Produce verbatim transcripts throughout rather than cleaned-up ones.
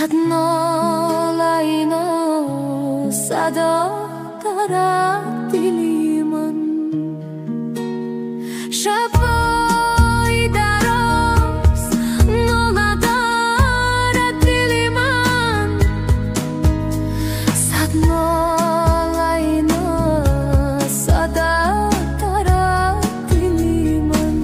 صد نالاینا صدا دارد دلی من. شبای دراز ناله دارد دلی من. صد نالاینا صدا دارد دلی من.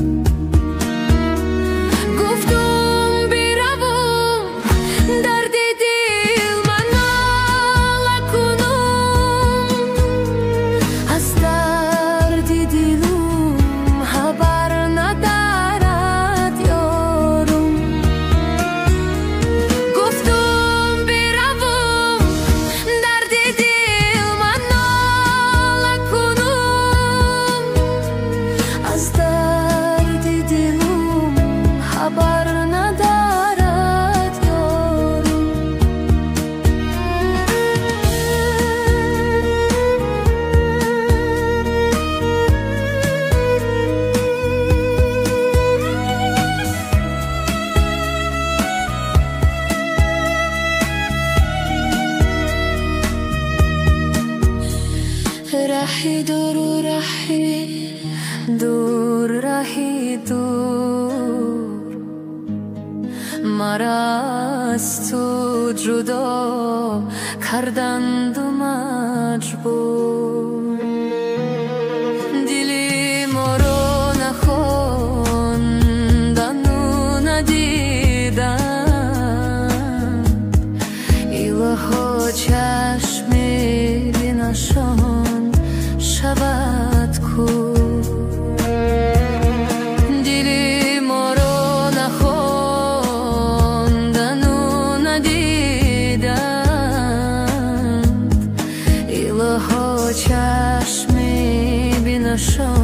گفتم بروم درد دل من ناله کنم. از درد دلم خبر ندارد یارم. گفتم بروم درد دل من ناله کنم. از درد دلم خبر ندارد یارم. راهی دور و راهی دور راهی دور مرا از تو جدا کردند و مجبور. دلی ما رو نخواندن و ندیدن. الها چشمی بینشان شود کور. دلی ما رو نخواندن و ندیدن. الها چشمی بینشان